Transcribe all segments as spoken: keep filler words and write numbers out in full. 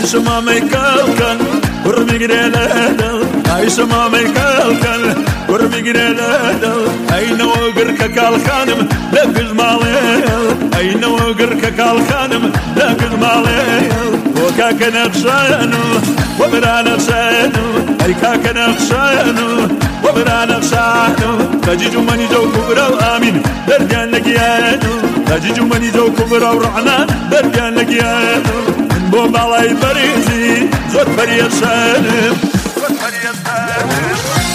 شما میکلکن ورمیگره لدل ای شما میکلکن ورمیگره لدل ای نوگر ککال خانم لگز مالیل ای نوگر ککال خانم لگز مالیل و کاک نقشانو و برا نقشانو ای کاک نقشانو و برا نقشانو تجیجو منی جو کبرا و آمین درگان نگیانو تجیجو منی جو کبرا و رعنا درگان نگیانو بو بالای بریزی زود بریشانم زود بریشانم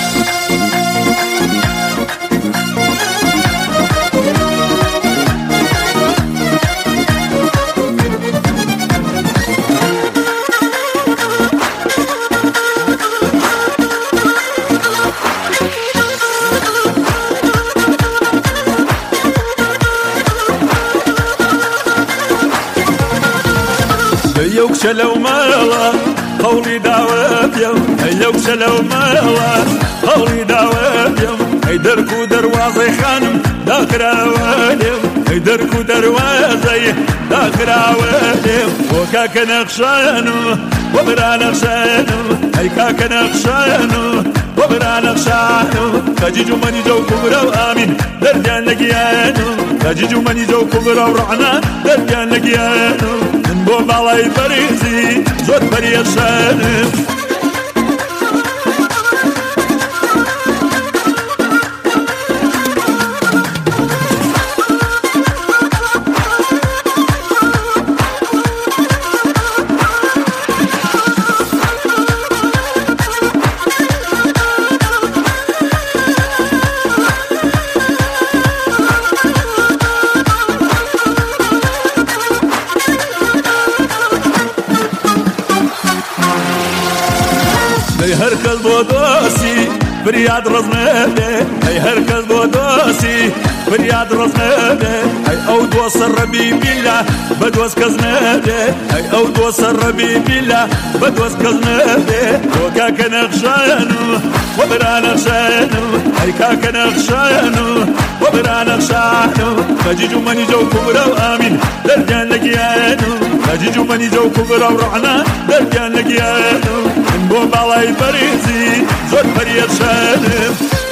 يوك شلو مالا قولي دعوة يوم يوك شلو مالا قولي دعوة يوم اي دركو دروازي خانم داخل عواليم اي دركو دروازي داخل عواليم وكاك نقشانو وبرا نقشانو اي كاك نقشانو وبرا نقشانو تجيجو مني جو كبرا وآمين درجان لقيانو تجيجو مني جو كبرا ورعنا درجان لقيانو بو بالای بریزی زود بریشانم ای هرکس بودوسی فریاد رزمه ای هرکس بودوسی فریاد رزمه ای او دوست ربی بیلا بدوس کزمه ای او دوست ربی بیلا بدوس کزمه و کاک نقشانو و برا نقشانو ای کاک نقشانو و برا نقشانو تجیجو منی جو کبرا و آمین درجان لگیانو تجیجو منی جو کبرا و رعنا درجان لگیانو بو بالای بریزی زود بریشانم